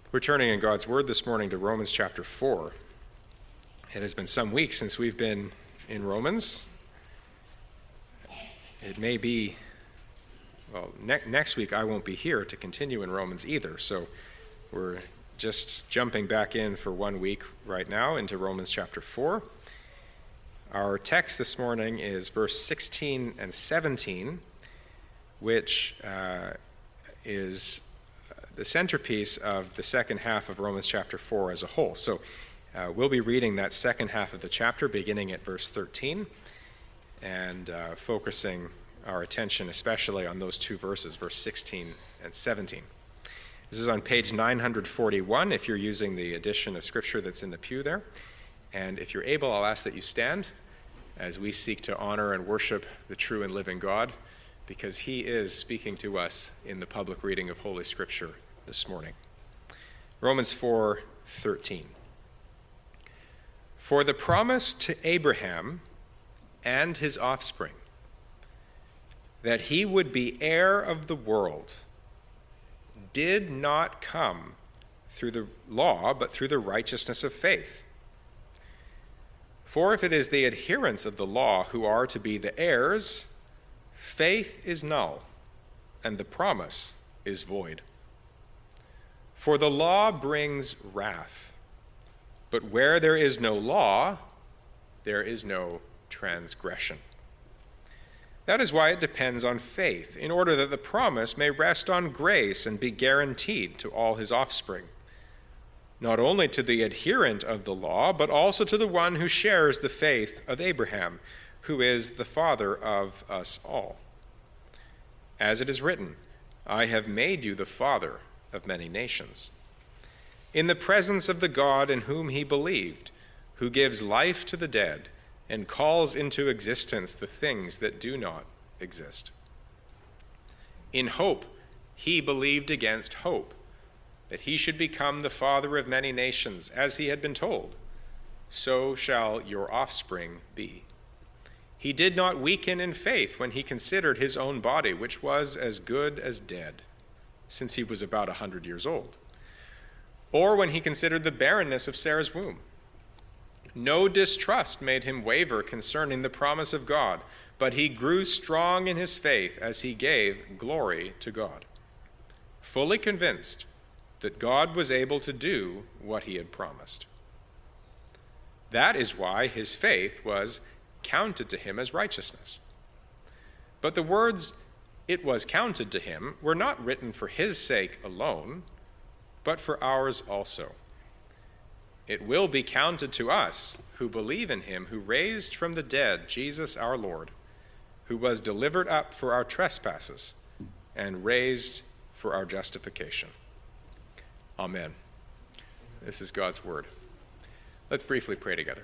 We're turning in God's Word this morning to Romans chapter 4. It has been some weeks since we've been in Romans. It may be, next week I won't be here to continue in Romans either, so we're just jumping back in for 1 week right now into Romans chapter 4. Our text this morning is verse 16 and 17, which is the centerpiece of the second half of Romans chapter 4 as a whole. So we'll be reading that second half of the chapter beginning at verse 13 and focusing our attention especially on those two verses, verse 16 and 17. This is on page 941 if you're using the edition of Scripture that's in the pew there. And if you're able, I'll ask that you stand as we seek to honor and worship the true and living God, because he is speaking to us in the public reading of Holy Scripture this morning. Romans 4:13. For the promise to Abraham and his offspring, that he would be heir of the world, did not come through the law, but through the righteousness of faith. For if it is the adherents of the law who are to be the heirs, faith is null, and the promise is void. For the law brings wrath, but where there is no law, there is no transgression. That is why it depends on faith, in order that the promise may rest on grace and be guaranteed to all his offspring, not only to the adherent of the law, but also to the one who shares the faith of Abraham, who is the father of us all. As it is written, I have made you the father of many nations, in the presence of the God in whom he believed, who gives life to the dead and calls into existence the things that do not exist. In hope, he believed against hope, that he should become the father of many nations, as he had been told, so shall your offspring be. He did not weaken in faith when he considered his own body, which was as good as dead, since he was about 100 years old, or when he considered the barrenness of Sarah's womb. No distrust made him waver concerning the promise of God, but he grew strong in his faith as he gave glory to God, fully convinced that God was able to do what he had promised. That is why his faith was counted to him as righteousness. But the words, "it was counted to him," were not written for his sake alone, but for ours also. It will be counted to us who believe in him who raised from the dead Jesus our Lord, who was delivered up for our trespasses and raised for our justification. Amen. This is God's word. Let's briefly pray together.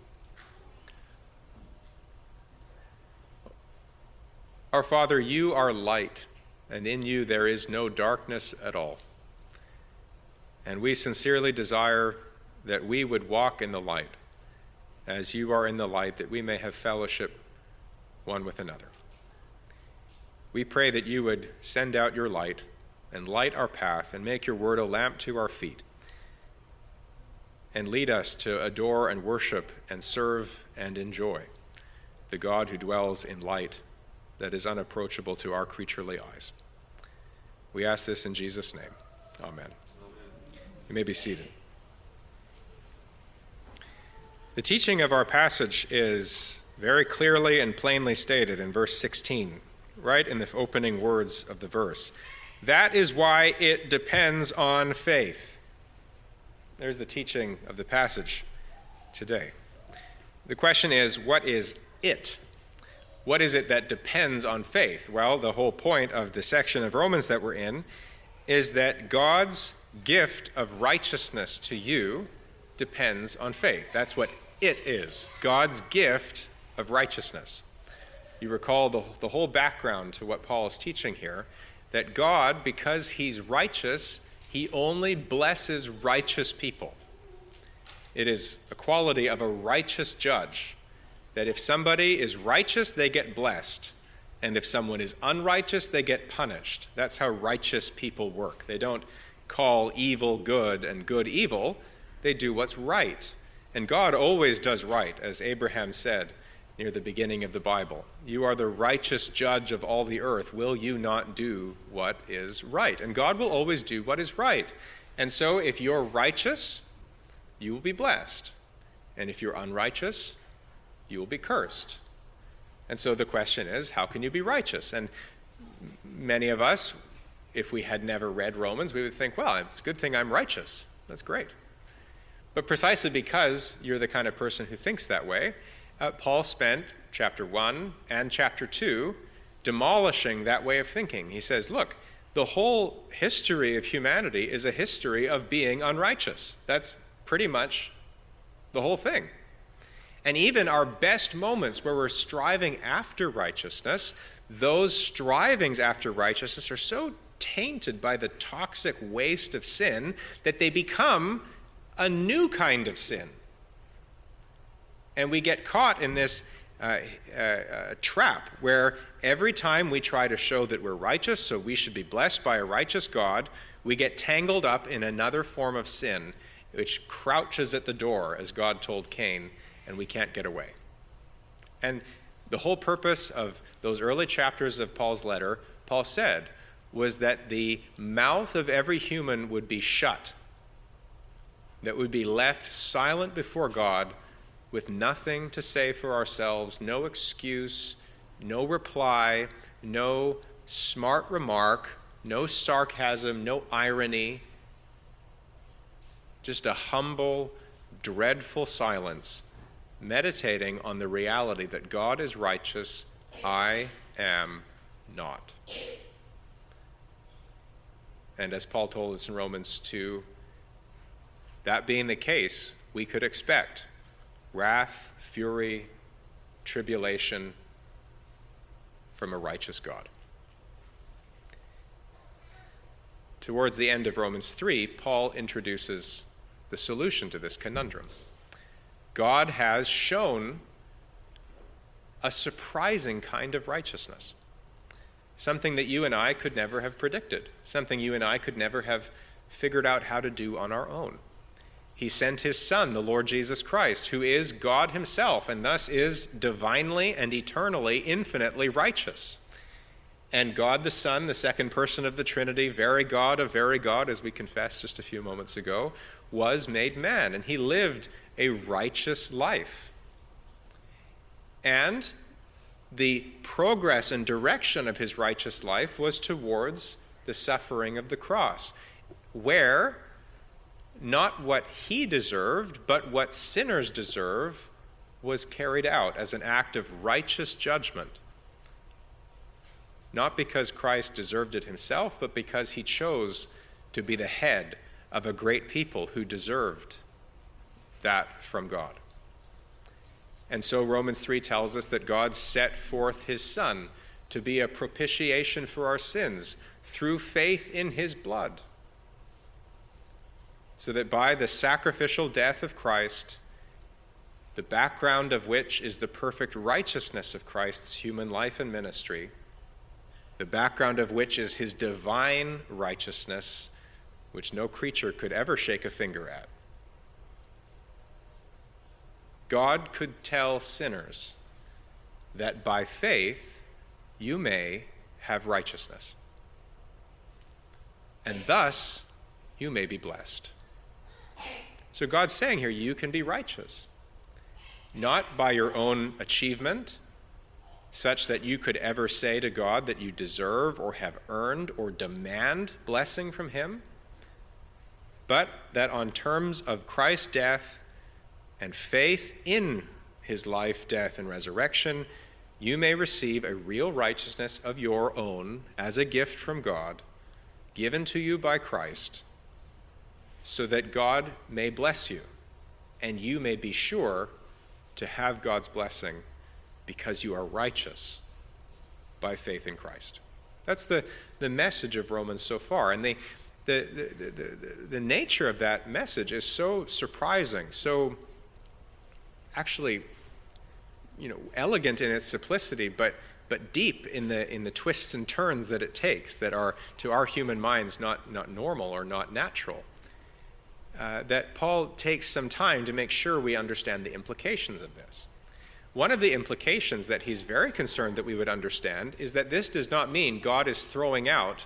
Our Father, you are light, and in you there is no darkness at all. And we sincerely desire that we would walk in the light, as you are in the light, that we may have fellowship one with another. We pray that you would send out your light and light our path and make your word a lamp to our feet, and lead us to adore and worship and serve and enjoy the God who dwells in light that is unapproachable to our creaturely eyes. We ask this in Jesus' name. Amen. You may be seated. The teaching of our passage is very clearly and plainly stated in verse 16, right in the opening words of the verse. That is why it depends on faith. There's the teaching of the passage today. The question is, what is it? What is it that depends on faith? Well, the whole point of the section of Romans that we're in is that God's gift of righteousness to you depends on faith. That's what it is, God's gift of righteousness. You recall the whole background to what Paul is teaching here, that God, because he's righteous, he only blesses righteous people. It is a quality of a righteous judge, that if somebody is righteous, they get blessed. And if someone is unrighteous, they get punished. That's how righteous people work. They don't call evil good and good evil. They do what's right. And God always does right, as Abraham said near the beginning of the Bible. You are the righteous judge of all the earth. Will you not do what is right? And God will always do what is right. And so if you're righteous, you will be blessed. And if you're unrighteous, you will be cursed. And so the question is, how can you be righteous? And many of us, if we had never read Romans, we would think, well, it's a good thing I'm righteous. That's great. But precisely because you're the kind of person who thinks that way, Paul spent chapter 1 and chapter 2 demolishing that way of thinking. He says, look, the whole history of humanity is a history of being unrighteous. That's pretty much the whole thing. And even our best moments where we're striving after righteousness, those strivings after righteousness are so tainted by the toxic waste of sin that they become a new kind of sin. And we get caught in this trap where every time we try to show that we're righteous, so we should be blessed by a righteous God, we get tangled up in another form of sin, which crouches at the door, as God told Cain, and we can't get away. And the whole purpose of those early chapters of Paul's letter, Paul said, was that the mouth of every human would be shut, that would be left silent before God with nothing to say for ourselves, no excuse, no reply, no smart remark, no sarcasm, no irony, just a humble, dreadful silence, meditating on the reality that God is righteous, I am not. And as Paul told us in Romans 2, that being the case, we could expect wrath, fury, tribulation from a righteous God. Towards the end of Romans 3, Paul introduces the solution to this conundrum. God has shown a surprising kind of righteousness, something that you and I could never have predicted, something you and I could never have figured out how to do on our own. He sent his Son, the Lord Jesus Christ, who is God himself and thus is divinely and eternally, infinitely righteous. And God the Son, the second person of the Trinity, very God of very God, as we confessed just a few moments ago, was made man, and he lived a righteous life. And the progress and direction of his righteous life was towards the suffering of the cross, where not what he deserved, but what sinners deserve was carried out as an act of righteous judgment. Not because Christ deserved it himself, but because he chose to be the head of a great people who deserved that from God. And so Romans 3 tells us that God set forth his Son to be a propitiation for our sins through faith in his blood, so that by the sacrificial death of Christ, the background of which is the perfect righteousness of Christ's human life and ministry, the background of which is his divine righteousness, which no creature could ever shake a finger at, God could tell sinners that by faith you may have righteousness, and thus you may be blessed. So God's saying here, you can be righteous, not by your own achievement, such that you could ever say to God that you deserve or have earned or demand blessing from him, but that on terms of Christ's death and faith in his life, death, and resurrection, you may receive a real righteousness of your own as a gift from God, given to you by Christ, so that God may bless you, and you may be sure to have God's blessing because you are righteous by faith in Christ. That's the message of Romans so far. And the nature of that message is so surprising, so actually, elegant in its simplicity, but but deep in the twists and turns that it takes, that are to our human minds not normal or not natural. That Paul takes some time to make sure we understand the implications of this. One of the implications that he's very concerned that we would understand is that this does not mean God is throwing out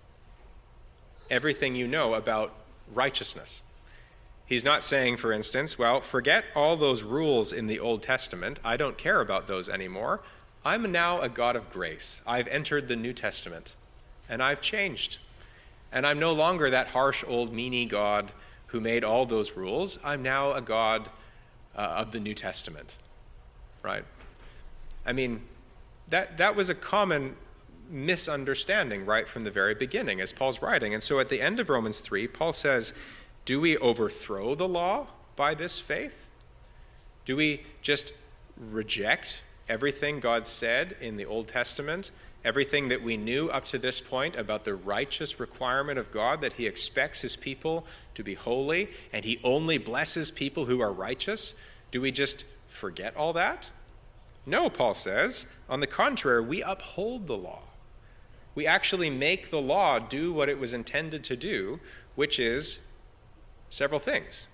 everything you know about righteousness. He's not saying, for instance, well, forget all those rules in the Old Testament. I don't care about those anymore. I'm now a God of grace. I've entered the New Testament, and I've changed. And I'm no longer that harsh old meanie God who made all those rules. I'm now a God of the New Testament, right? I mean, that was a common misunderstanding right from the very beginning as Paul's writing. And so at the end of Romans 3, Paul says, do we overthrow the law by this faith? Do we just reject everything God said in the Old Testament, everything that we knew up to this point about the righteous requirement of God, that he expects his people to be holy, and he only blesses people who are righteous? Do we just forget all that? No, Paul says. On the contrary, we uphold the law. We actually make the law do what it was intended to do, which is several things.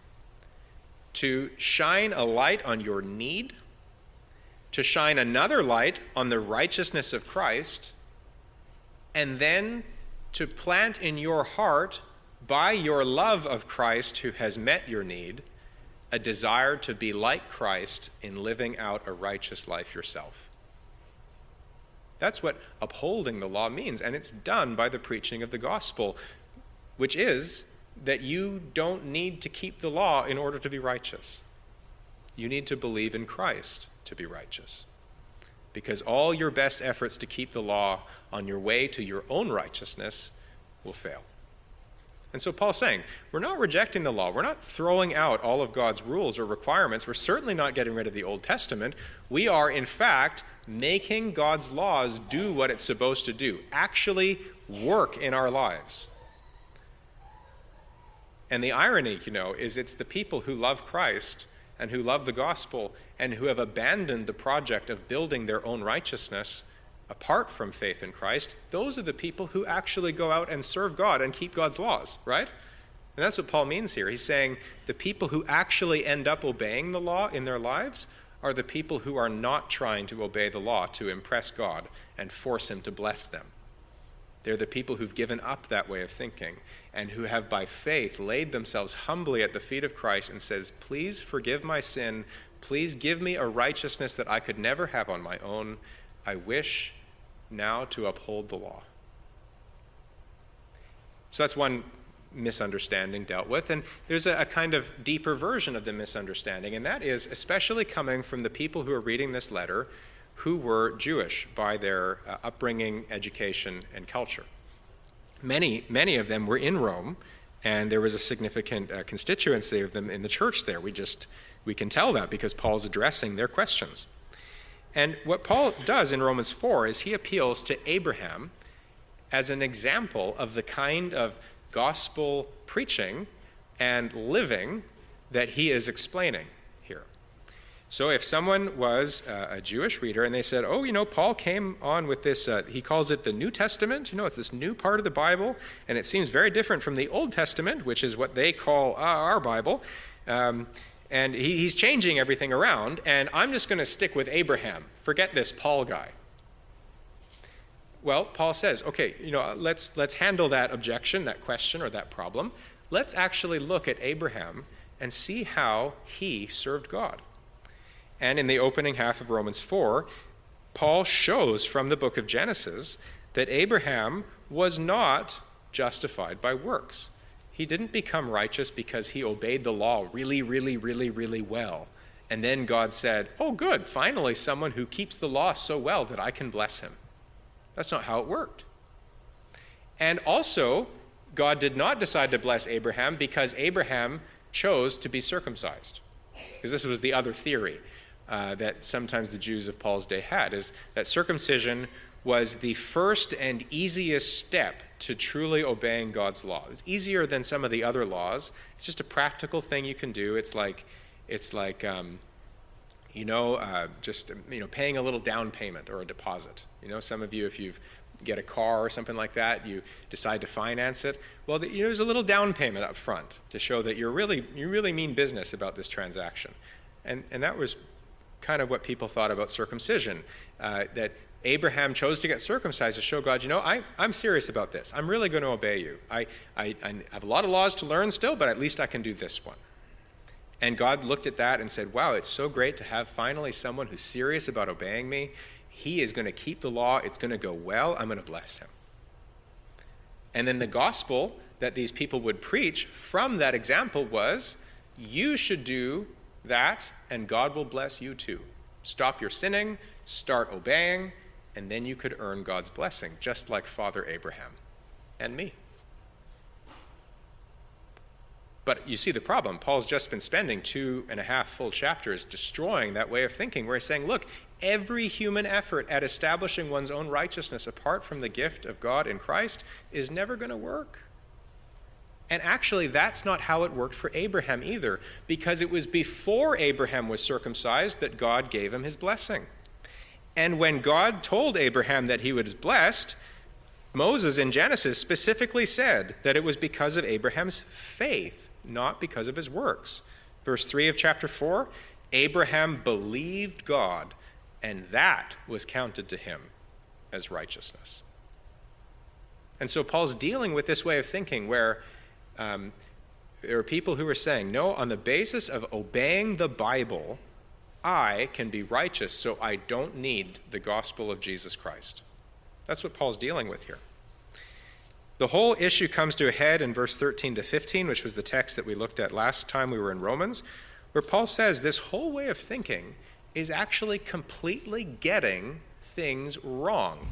To shine a light on your need, to shine another light on the righteousness of Christ, and then to plant in your heart, by your love of Christ who has met your need, a desire to be like Christ in living out a righteous life yourself. That's what upholding the law means, and it's done by the preaching of the gospel, which is that you don't need to keep the law in order to be righteous. You need to believe in Christ to be righteous, because all your best efforts to keep the law on your way to your own righteousness will fail. And so Paul's saying, we're not rejecting the law. We're not throwing out all of God's rules or requirements. We're certainly not getting rid of the Old Testament. We are, in fact, making God's laws do what it's supposed to do, actually work in our lives. And the irony, is it's the people who love Christ and who love the gospel and who have abandoned the project of building their own righteousness apart from faith in Christ. Those are the people who actually go out and serve God and keep God's laws, right? And that's what Paul means here. He's saying the people who actually end up obeying the law in their lives are the people who are not trying to obey the law to impress God and force him to bless them. They're the people who've given up that way of thinking and who have by faith laid themselves humbly at the feet of Christ and says, please forgive my sin. Please give me a righteousness that I could never have on my own. I wish now to uphold the law. So that's one misunderstanding dealt with. And there's a kind of deeper version of the misunderstanding, and that is especially coming from the people who are reading this letter who were Jewish by their upbringing, education, and culture. Many of them were in Rome, and there was a significant constituency of them in the church there. We can tell that because Paul's addressing their questions. And what Paul does in Romans 4 is he appeals to Abraham as an example of the kind of gospel preaching and living that he is explaining here. So if someone was a Jewish reader and they said, Paul came on with this, he calls it the New Testament, it's this new part of the Bible, and it seems very different from the Old Testament, which is what they call our Bible, and he's changing everything around, and I'm just going to stick with Abraham. Forget this Paul guy. Well, Paul says, okay, let's handle that objection, that question, or that problem. Let's actually look at Abraham and see how he served God. And in the opening half of Romans 4, Paul shows from the book of Genesis that Abraham was not justified by works. He didn't become righteous because he obeyed the law really, really, really, really well. And then God said, oh, good, finally someone who keeps the law so well that I can bless him. That's not how it worked. And also, God did not decide to bless Abraham because Abraham chose to be circumcised. Because this was the other theory that sometimes the Jews of Paul's day had, is that circumcision was the first and easiest step to truly obeying God's law. It's easier than some of the other laws. It's just a practical thing you can do. It's like paying a little down payment or a deposit. You know, some of you, if you get a car or something like that, you decide to finance it. Well, there's a little down payment up front to show that you really mean business about this transaction. And that was kind of what people thought about circumcision, that Abraham chose to get circumcised to show God, I'm serious about this. I'm really going to obey you. I have a lot of laws to learn still, but at least I can do this one. And God looked at that and said, wow, it's so great to have finally someone who's serious about obeying me. He is going to keep the law. It's going to go well. I'm going to bless him. And then the gospel that these people would preach from that example was, you should do that, and God will bless you too. Stop your sinning, start obeying, and then you could earn God's blessing, just like Father Abraham and me. But you see the problem. Paul's just been spending 2.5 full chapters destroying that way of thinking, where he's saying, look, every human effort at establishing one's own righteousness apart from the gift of God in Christ is never going to work. And actually, that's not how it worked for Abraham either, because it was before Abraham was circumcised that God gave him his blessing. And when God told Abraham that he was blessed, Moses in Genesis specifically said that it was because of Abraham's faith, not because of his works. Verse 3 of chapter 4, Abraham believed God, and that was counted to him as righteousness. And so Paul's dealing with this way of thinking where there are people who are saying, no, on the basis of obeying the Bible, I can be righteous, so I don't need the gospel of Jesus Christ. That's what Paul's dealing with here. The whole issue comes to a head in verse 13 to 15, which was the text that we looked at last time we were in Romans, where Paul says this whole way of thinking is actually completely getting things wrong.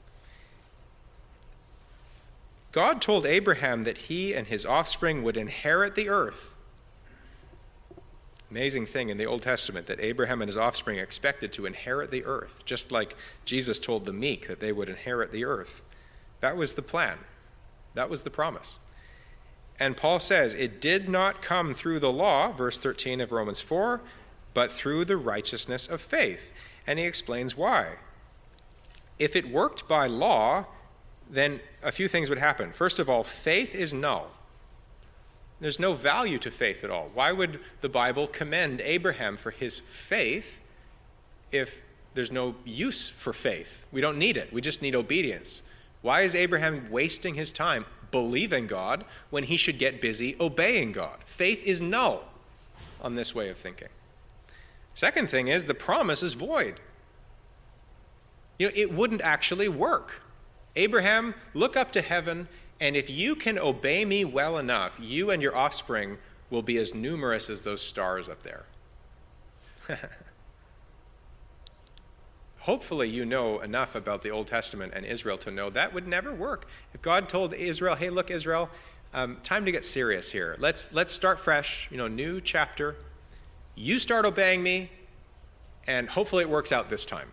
God told Abraham that he and his offspring would inherit the earth. Amazing thing in the Old Testament that Abraham and his offspring expected to inherit the earth, just like Jesus told the meek that they would inherit the earth. That was the plan. That was the promise. And Paul says it did not come through the law, verse 13 of Romans 4, but through the righteousness of faith. And he explains why. If it worked by law, then a few things would happen. First of all, faith is null. There's no value to faith at all. Why would the Bible commend Abraham for his faith if there's no use for faith? We don't need it. We just need obedience. Why is Abraham wasting his time believing God when he should get busy obeying God? Faith is null on this way of thinking. Second thing is the promise is void. It wouldn't actually work. Abraham, look up to heaven, and if you can obey me well enough, you and your offspring will be as numerous as those stars up there. Hopefully you know enough about the Old Testament and Israel to know that would never work. If God told Israel, hey, look, Israel, time to get serious here. Let's start fresh, new chapter. You start obeying me, and hopefully it works out this time.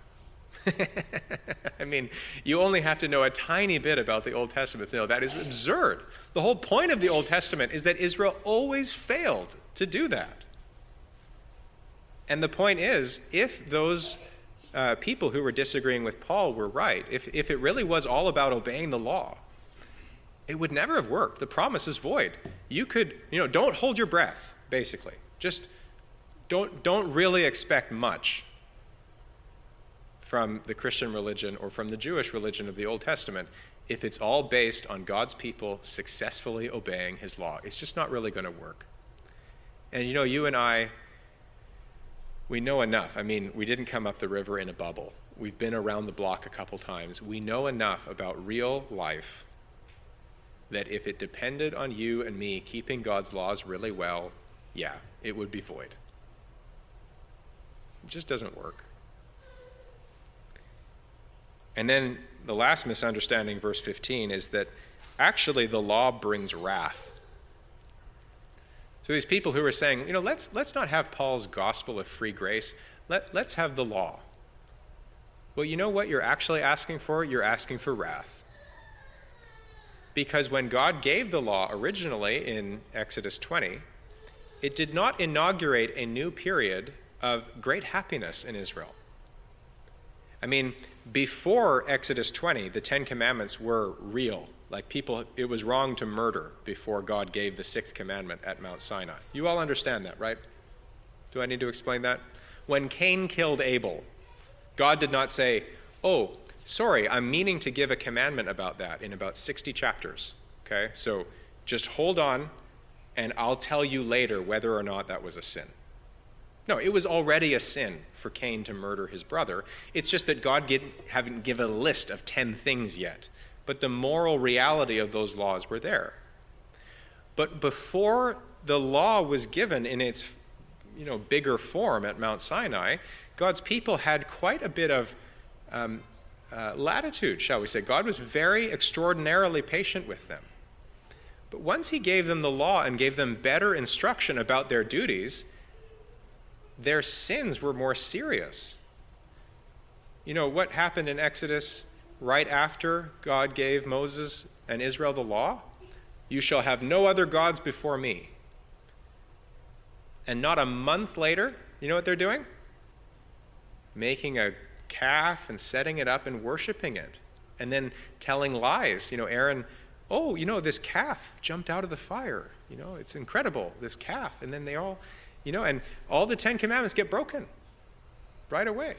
I mean, you only have to know a tiny bit about the Old Testament to know that is absurd. The whole point of the Old Testament is that Israel always failed to do that. And the point is, if those people who were disagreeing with Paul were right, if it really was all about obeying the law, it would never have worked. The promise is void. You could, don't hold your breath, basically. Just don't really expect much from the Christian religion or from the Jewish religion of the Old Testament if it's all based on God's people successfully obeying his law. It's just not really going to work. And you and I, we know enough. I mean, we didn't come up the river in a bubble. We've been around the block a couple times. We know enough about real life that if it depended on you and me keeping God's laws really well, yeah, it would be void. It just doesn't work. And then the last misunderstanding, verse 15, is that actually the law brings wrath. So these people who are saying, let's not have Paul's gospel of free grace. Let's have the law. Well, you know what you're actually asking for? You're asking for wrath. Because when God gave the law originally in Exodus 20, it did not inaugurate a new period of great happiness in Israel. I mean, before Exodus 20, the Ten Commandments were real. Like it was wrong to murder before God gave the sixth commandment at Mount Sinai. You all understand that, right? Do I need to explain that? When Cain killed Abel, God did not say, oh, sorry, I'm meaning to give a commandment about that in about 60 chapters. Okay, so just hold on, and I'll tell you later whether or not that was a sin. No, it was already a sin for Cain to murder his brother. It's just that God hadn't given a list of 10 things yet. But the moral reality of those laws were there. But before the law was given in its bigger form at Mount Sinai, God's people had quite a bit of latitude, shall we say. God was very extraordinarily patient with them. But once he gave them the law and gave them better instruction about their duties, their sins were more serious. You know what happened in Exodus right after God gave Moses and Israel the law? You shall have no other gods before me. And not a month later, you know what they're doing? Making a calf and setting it up and worshiping it. And then telling lies. Aaron, this calf jumped out of the fire. It's incredible, this calf. And then they all, and all the 10 Commandments get broken right away.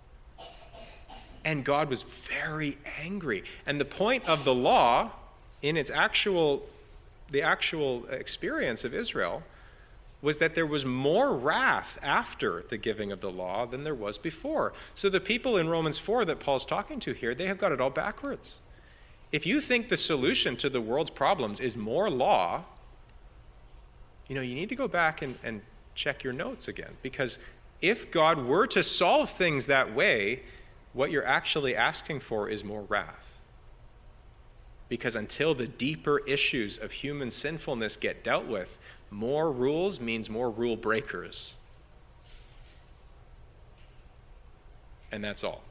And God was very angry. And the point of the law, in the actual experience of Israel, was that there was more wrath after the giving of the law than there was before. So the people in Romans 4 that Paul's talking to here, they have got it all backwards. If you think the solution to the world's problems is more law, you need to go back and check your notes again. Because if God were to solve things that way, what you're actually asking for is more wrath. Because until the deeper issues of human sinfulness get dealt with, more rules means more rule breakers. And that's all.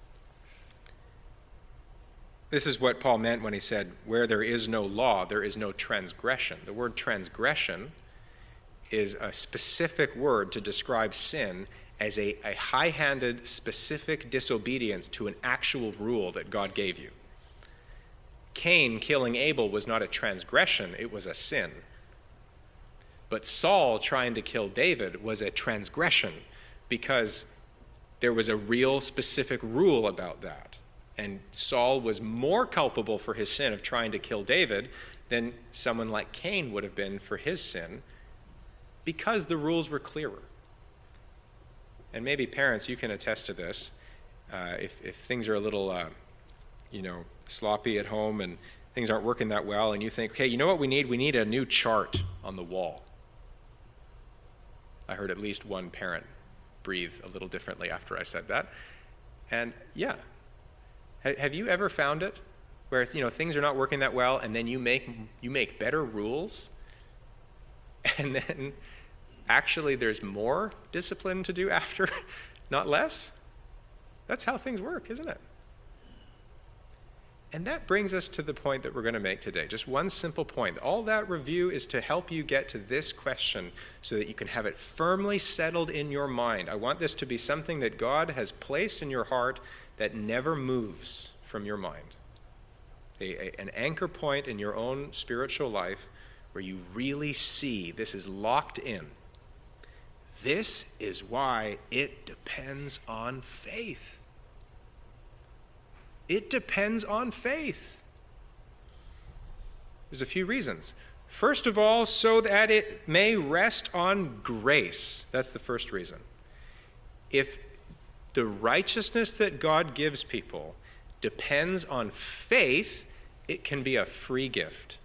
This is what Paul meant when he said, where there is no law, there is no transgression. The word transgression is a specific word to describe sin as a high-handed, specific disobedience to an actual rule that God gave you. Cain killing Abel was not a transgression, it was a sin. But Saul trying to kill David was a transgression because there was a real specific rule about that. And Saul was more culpable for his sin of trying to kill David than someone like Cain would have been for his sin because the rules were clearer. And maybe parents, you can attest to this. If things are a little, sloppy at home and things aren't working that well, and you think, okay, you know what we need? We need a new chart on the wall. I heard at least one parent breathe a little differently after I said that. And yeah, have you ever found it where things are not working that well, and then you make better rules, and then actually there's more discipline to do after, not less? That's how things work, isn't it? And that brings us to the point that we're going to make today. Just one simple point. All that review is to help you get to this question so that you can have it firmly settled in your mind. I want this to be something that God has placed in your heart that never moves from your mind. An anchor point in your own spiritual life where you really see this is locked in. This is why it depends on faith. It depends on faith. There's a few reasons. First of all, so that it may rest on grace. That's the first reason. If the righteousness that God gives people depends on faith, it can be a free gift.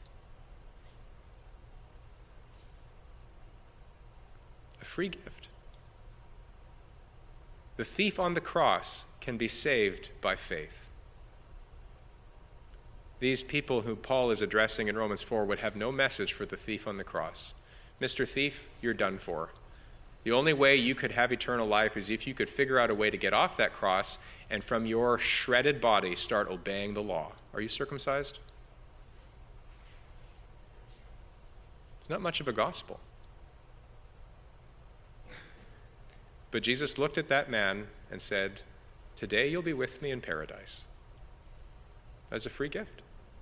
A free gift. The thief on the cross can be saved by faith. These people who Paul is addressing in Romans 4 would have no message for the thief on the cross. Mr. Thief, you're done for. The only way you could have eternal life is if you could figure out a way to get off that cross and from your shredded body start obeying the law. Are you circumcised? It's not much of a gospel. But Jesus looked at that man and said, today you'll be with me in paradise, as a free gift.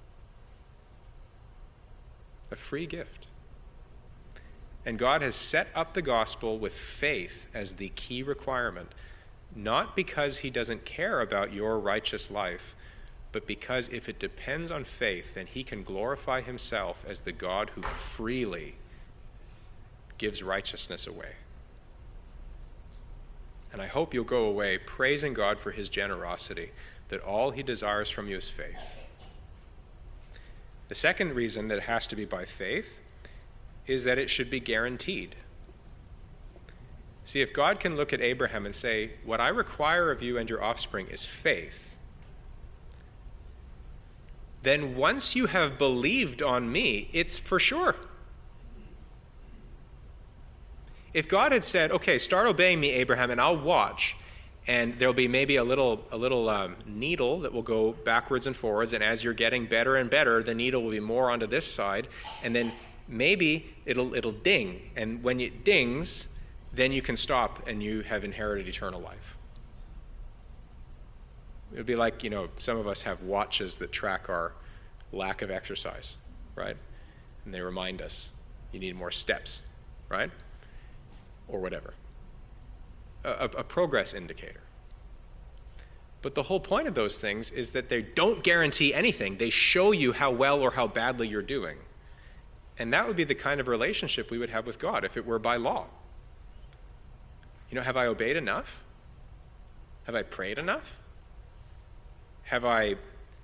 A free gift. And God has set up the gospel with faith as the key requirement, not because he doesn't care about your righteous life, but because if it depends on faith, then he can glorify himself as the God who freely gives righteousness away. And I hope you'll go away praising God for his generosity, that all he desires from you is faith. The second reason that it has to be by faith is that it should be guaranteed. See, if God can look at Abraham and say, what I require of you and your offspring is faith, then once you have believed on me, it's for sure. If God had said, okay, start obeying me, Abraham, and I'll watch, and there'll be maybe a little needle that will go backwards and forwards, and as you're getting better and better, the needle will be more onto this side, and then maybe it'll ding, and when it dings, then you can stop and you have inherited eternal life. It would be like, some of us have watches that track our lack of exercise, right? And they remind us, you need more steps, right? Or whatever. A progress indicator. But the whole point of those things is that they don't guarantee anything. They show you how well or how badly you're doing. And that would be the kind of relationship we would have with God if it were by law. Have I obeyed enough? Have I prayed enough? Have I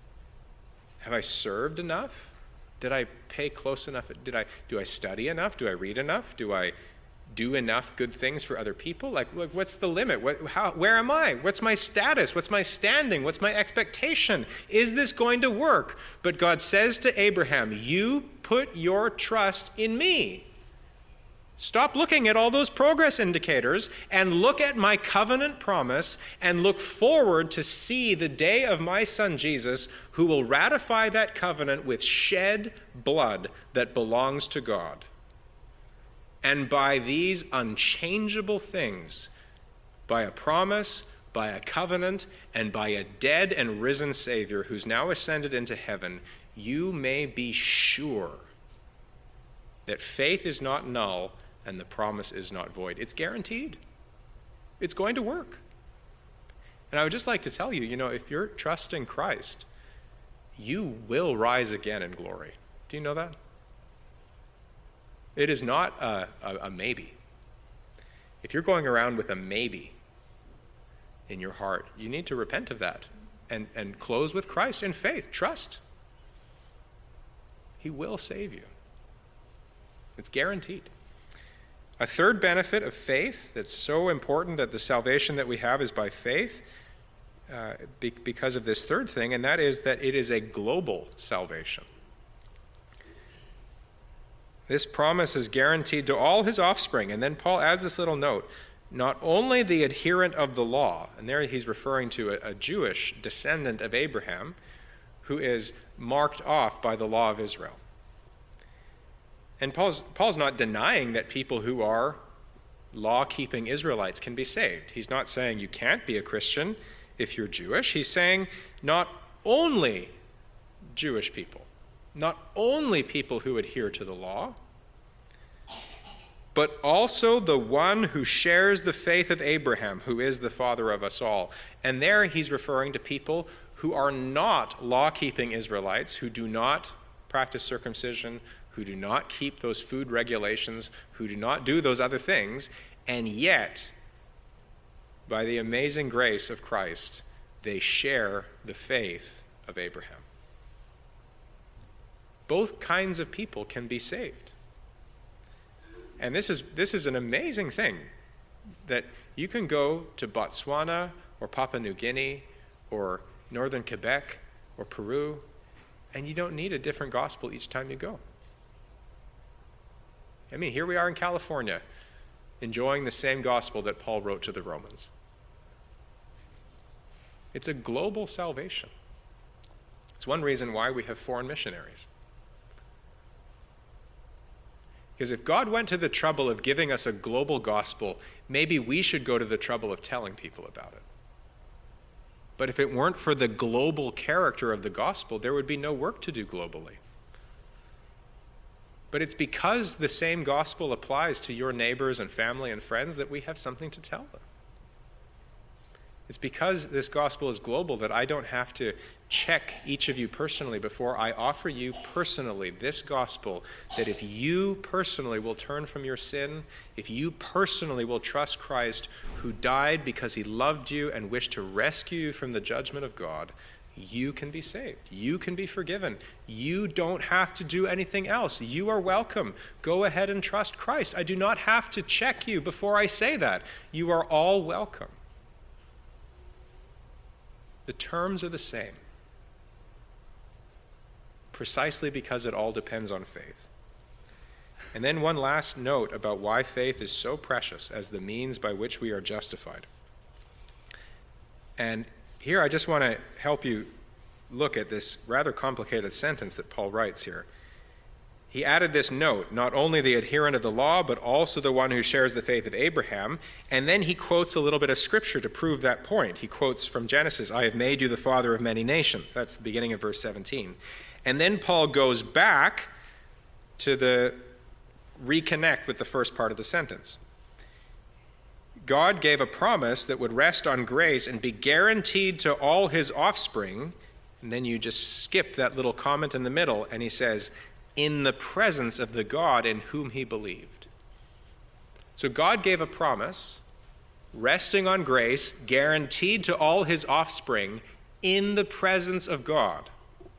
served enough? Did I pay close enough? Do I study enough? Do I read enough? Do I do enough good things for other people? Like, what's the limit? Where am I? What's my status? What's my standing? What's my expectation? Is this going to work? But God says to Abraham, you put your trust in me. Stop looking at all those progress indicators and look at my covenant promise and look forward to see the day of my son Jesus, who will ratify that covenant with shed blood that belongs to God. And by these unchangeable things, by a promise, by a covenant, and by a dead and risen Savior who's now ascended into heaven, you may be sure that faith is not null and the promise is not void. It's guaranteed. It's going to work. And I would just like to tell you, if you're trusting Christ, you will rise again in glory. Do you know that? It is not a maybe. If you're going around with a maybe in your heart, you need to repent of that and close with Christ in faith. Trust. He will save you. It's guaranteed. A third benefit of faith that's so important, that the salvation that we have is by faith, because of this third thing, and that is that it is a global salvation. This promise is guaranteed to all his offspring. And then Paul adds this little note, not only the adherent of the law, and there he's referring to a Jewish descendant of Abraham who is marked off by the law of Israel. And Paul's not denying that people who are law-keeping Israelites can be saved. He's not saying you can't be a Christian if you're Jewish. He's saying not only Jewish people, not only people who adhere to the law, but also the one who shares the faith of Abraham, who is the father of us all. And there he's referring to people who are not law-keeping Israelites, who do not practice circumcision, who do not keep those food regulations, who do not do those other things, and yet, by the amazing grace of Christ, they share the faith of Abraham. Both kinds of people can be saved. And this is an amazing thing, that you can go to Botswana or Papua New Guinea or northern Quebec or Peru, and you don't need a different gospel each time you go. Here we are in California, enjoying the same gospel that Paul wrote to the Romans. It's a global salvation. It's one reason why we have foreign missionaries. Because if God went to the trouble of giving us a global gospel, maybe we should go to the trouble of telling people about it. But if it weren't for the global character of the gospel, there would be no work to do globally. But it's because the same gospel applies to your neighbors and family and friends that we have something to tell them. It's because this gospel is global that I don't have to check each of you personally before I offer you personally this gospel, that if you personally will turn from your sin, if you personally will trust Christ, who died because he loved you and wished to rescue you from the judgment of God, you can be saved. You can be forgiven. You don't have to do anything else. You are welcome. Go ahead and trust Christ. I do not have to check you before I say that. You are all welcome. The terms are the same, precisely because it all depends on faith. And then one last note about why faith is so precious as the means by which we are justified. And here I just want to help you look at this rather complicated sentence that Paul writes here. He added this note, not only the adherent of the law, but also the one who shares the faith of Abraham. And then he quotes a little bit of scripture to prove that point. He quotes from Genesis, I have made you the father of many nations. That's the beginning of verse 17. And then Paul goes back to reconnect with the first part of the sentence. God gave a promise that would rest on grace and be guaranteed to all his offspring. And then you just skip that little comment in the middle, and he says, in the presence of the God in whom he believed. So God gave a promise, resting on grace, guaranteed to all his offspring in the presence of God.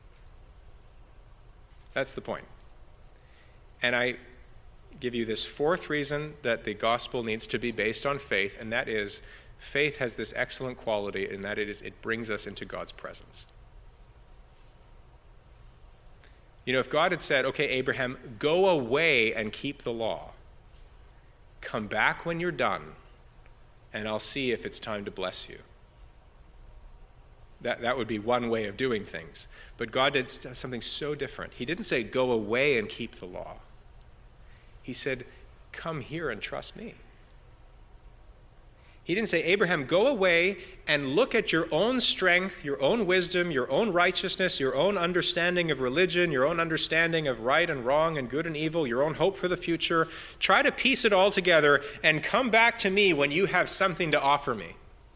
That's the point. And I give you this fourth reason that the gospel needs to be based on faith, and that is faith has this excellent quality, and that it brings us into God's presence. You know, if God had said, okay, Abraham, go away and keep the law. Come back when you're done, and I'll see if it's time to bless you. That would be one way of doing things. But God did something so different. He didn't say, go away and keep the law. He said, come here and trust me. He didn't say, Abraham, go away and look at your own strength, your own wisdom, your own righteousness, your own understanding of religion, your own understanding of right and wrong and good and evil, your own hope for the future. Try to piece it all together and come back to me when you have something to offer me.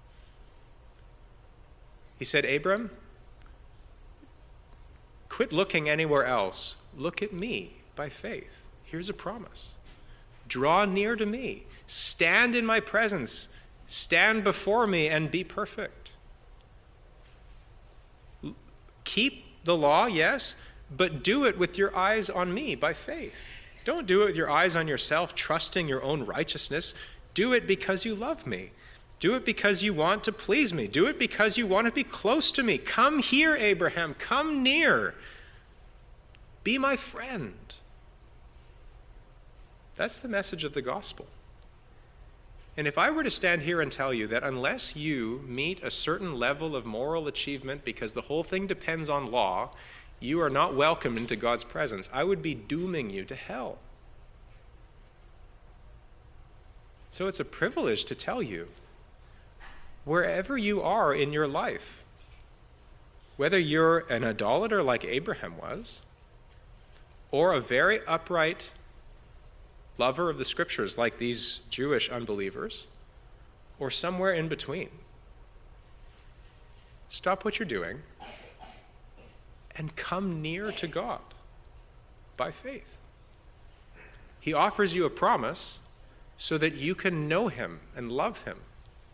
He said, Abram, quit looking anywhere else. Look at me by faith. Here's a promise. Draw near to me. Stand in my presence. Stand before me and be perfect. Keep the law, yes, but do it with your eyes on me by faith. Don't do it with your eyes on yourself, trusting your own righteousness. Do it because you love me. Do it because you want to please me. Do it because you want to be close to me. Come here, Abraham. Come near. Be my friend. That's the message of the gospel. And if I were to stand here and tell you that unless you meet a certain level of moral achievement, because the whole thing depends on law, you are not welcome into God's presence, I would be dooming you to hell. So it's a privilege to tell you, wherever you are in your life, whether you're an idolater like Abraham was, or a very upright lover of the scriptures like these Jewish unbelievers, or somewhere in between, stop what you're doing and come near to God by faith. He offers you a promise so that you can know him and love him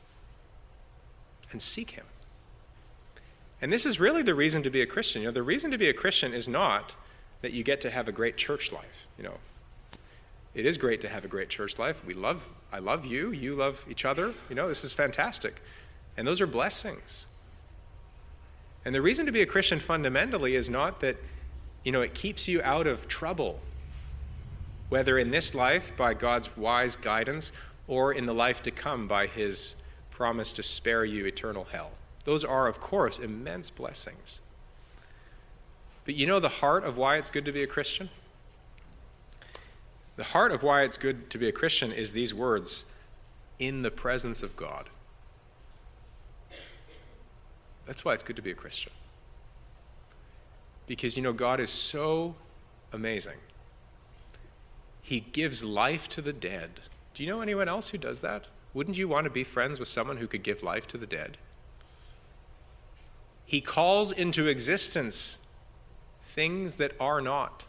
and seek him. And this is really the reason to be a Christian. You know, the reason to be a Christian is not that you get to have a great church life. You know, it is great to have a great church life. I love you, you love each other. You know, this is fantastic. And those are blessings. And the reason to be a Christian fundamentally is not that, you know, it keeps you out of trouble, whether in this life by God's wise guidance or in the life to come by his promise to spare you eternal hell. Those are, of course, immense blessings. But you know the heart of why it's good to be a Christian? The heart of why it's good to be a Christian is these words, in the presence of God. That's why it's good to be a Christian. Because, God is so amazing. He gives life to the dead. Do you know anyone else who does that? Wouldn't you want to be friends with someone who could give life to the dead? He calls into existence things that are not.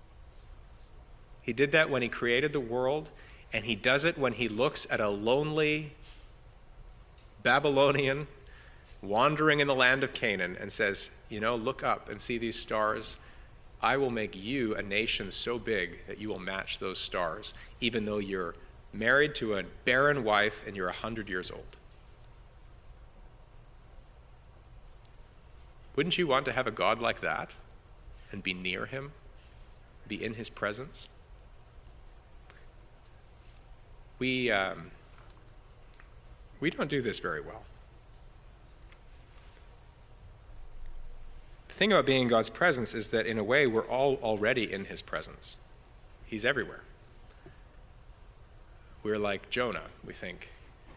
He did that when he created the world, and he does it when he looks at a lonely Babylonian wandering in the land of Canaan and says, look up and see these stars. I will make you a nation so big that you will match those stars, even though you're married to a barren wife and you're 100 years old. Wouldn't you want to have a God like that and be near him, be in his presence? We don't do this very well. The thing about being in God's presence is that in a way we're all already in his presence. He's everywhere. We're like Jonah. We think,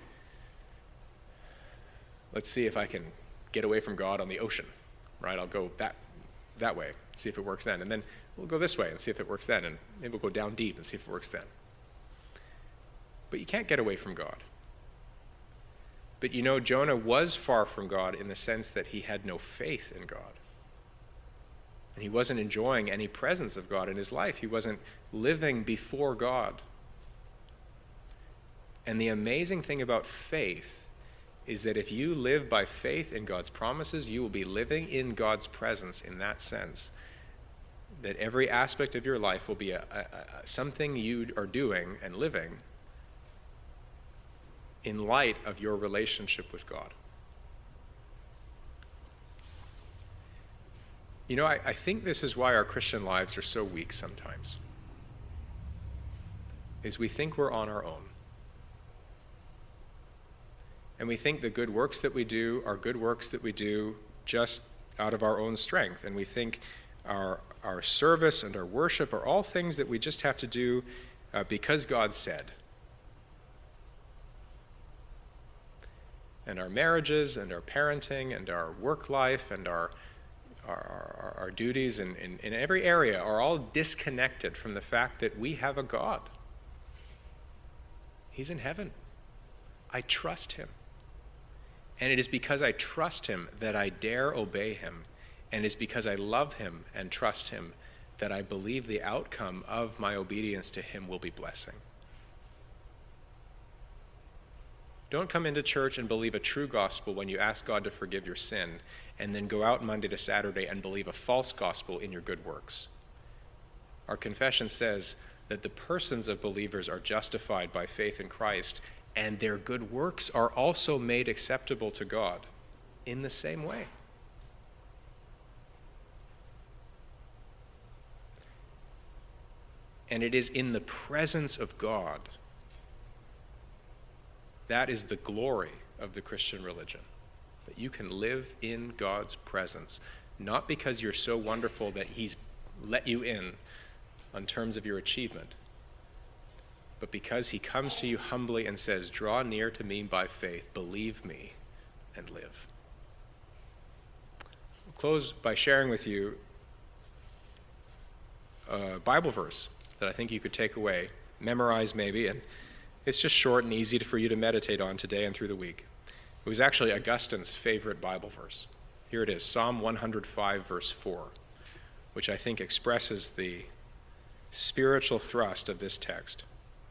let's see if I can get away from God on the ocean, right? I'll go that way, see if it works then. And then we'll go this way and see if it works then. And maybe we'll go down deep and see if it works then. But you can't get away from God. But Jonah was far from God in the sense that he had no faith in God. And he wasn't enjoying any presence of God in his life. He wasn't living before God. And the amazing thing about faith is that if you live by faith in God's promises, you will be living in God's presence in that sense. That every aspect of your life will be something you are doing and living in light of your relationship with God. I think this is why our Christian lives are so weak sometimes, is we think we're on our own. And we think the good works that we do are good works that we do just out of our own strength. And we think our service and our worship are all things that we just have to do because God said. And our marriages and our parenting and our work life and our duties in every area are all disconnected from the fact that we have a God. He's in heaven. I trust him. And it is because I trust him that I dare obey him. And it is because I love him and trust him that I believe the outcome of my obedience to him will be blessing. Don't come into church and believe a true gospel when you ask God to forgive your sin, and then go out Monday to Saturday and believe a false gospel in your good works. Our confession says that the persons of believers are justified by faith in Christ, and their good works are also made acceptable to God in the same way. And it is in the presence of God. That is the glory of the Christian religion, that you can live in God's presence, not because you're so wonderful that he's let you in on terms of your achievement, but because he comes to you humbly and says, draw near to me by faith, believe me, and live. I'll close by sharing with you a Bible verse that I think you could take away, memorize maybe, and it's just short and easy for you to meditate on today and through the week. It was actually Augustine's favorite Bible verse. Here it is, Psalm 105, verse 4, which I think expresses the spiritual thrust of this text.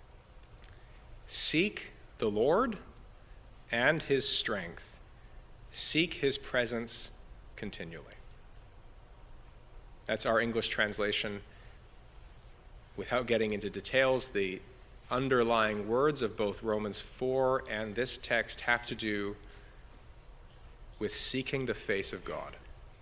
Seek the Lord and his strength. Seek his presence continually. That's our English translation. Without getting into details, the underlying words of both Romans 4 and this text have to do with seeking the face of God.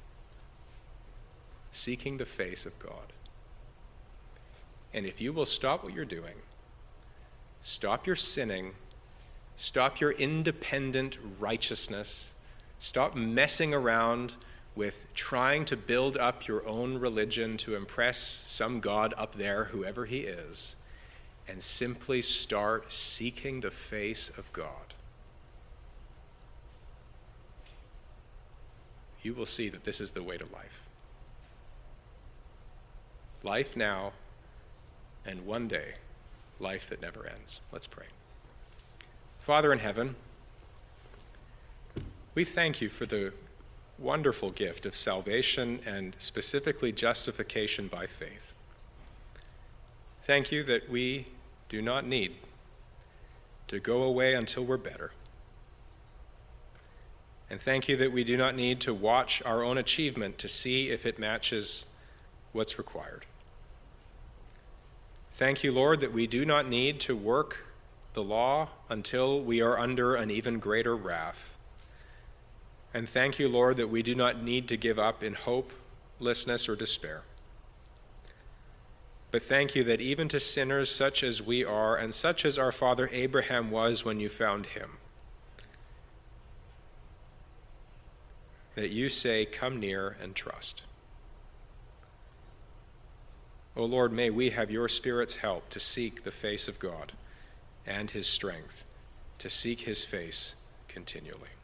Seeking the face of God. And if you will stop what you're doing, stop your sinning, stop your independent righteousness, stop messing around with trying to build up your own religion to impress some God up there, whoever he is, and simply start seeking the face of God, you will see that this is the way to life. Life now, and one day, life that never ends. Let's pray. Father in heaven, we thank you for the wonderful gift of salvation and specifically justification by faith. Thank you that we do not need to go away until we're better. And thank you that we do not need to watch our own achievement to see if it matches what's required. Thank you, Lord, that we do not need to work the law until we are under an even greater wrath. And thank you, Lord, that we do not need to give up in hopelessness or despair. But thank you that even to sinners such as we are, and such as our father Abraham was when you found him, that you say, come near and trust. O Lord, may we have your Spirit's help to seek the face of God and his strength, to seek his face continually.